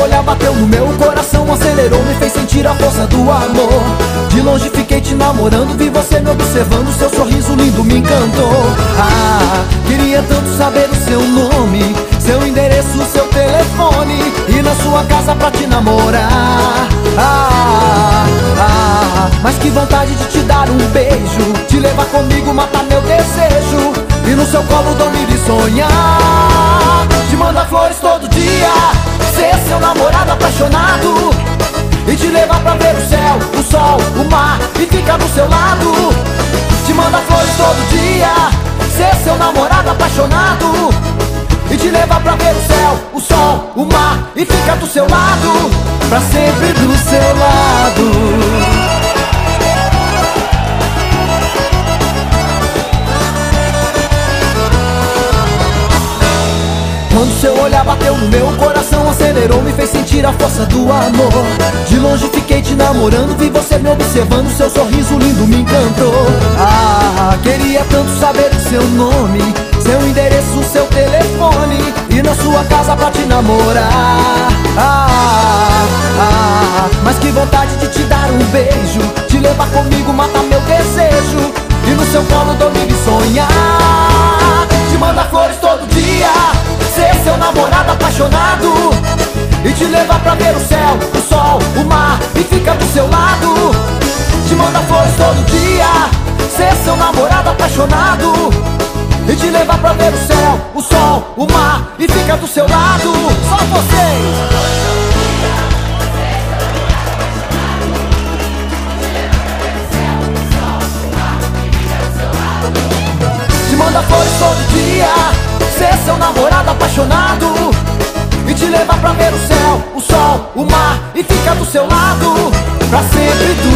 olhar bateu no meu coração, acelerou, me fez sentir a força do amor. De longe fiquei te namorando, vi você me observando, seu sorriso lindo me encantou. Ah, queria tanto saber o seu nome, seu endereço, seu telefone, e na sua casa pra te namorar. Mas que vontade de te dar um beijo, te levar comigo, matar meu desejo, e no seu colo dormir e sonhar. Te mandar flores todo dia, ser seu namorado apaixonado, e te levar pra ver o céu, o sol, o mar, e ficar do seu lado. Te mandar flores todo dia, ser seu namorado apaixonado, e te levar pra ver o céu, o sol, o mar, e ficar do seu lado, pra sempre do seu lado. Quando seu olhar bateu no meu coração, acelerou, me fez sentir a força do amor. De longe fiquei te namorando, vi você me observando, seu sorriso lindo me encantou. Ah, queria tanto saber o seu nome, seu endereço, seu telefone, e na sua casa pra te namorar. Mas que vontade de te dar um beijo, te levar comigo, matar meu desejo, e no seu colo dormir e sonhar. Te mandar flores todo dia, ser seu namorado apaixonado, e te levar pra ver o céu, o sol, o mar, e ficar do seu lado. Te mandar flores todo dia, ser seu namorado apaixonado, e te levar pra ver o céu, o sol, o mar, e ficar do seu lado. Só vocês! Te manda flores todo dia, ser seu namorado apaixonado, e te levar pra ver o céu, o sol, o mar, e ficar do seu lado, pra sempre do